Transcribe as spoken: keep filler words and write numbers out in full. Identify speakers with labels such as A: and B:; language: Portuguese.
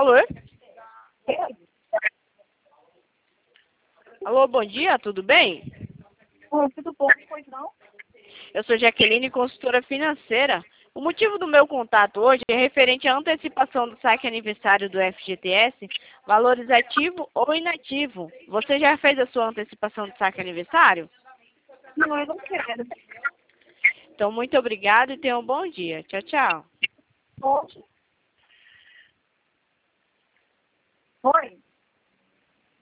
A: Alô? Alô, bom dia, tudo bem?
B: Oi, tudo bom? Pois não?
A: Eu sou Jaqueline, consultora financeira. O motivo do meu contato hoje é referente à antecipação do saque aniversário do F G T S, valores ativo ou inativo. Você já fez a sua antecipação do saque aniversário?
B: Não, eu não quero.
A: Então, muito obrigada e tenha um bom dia. Tchau, tchau.
B: Pode. Oi.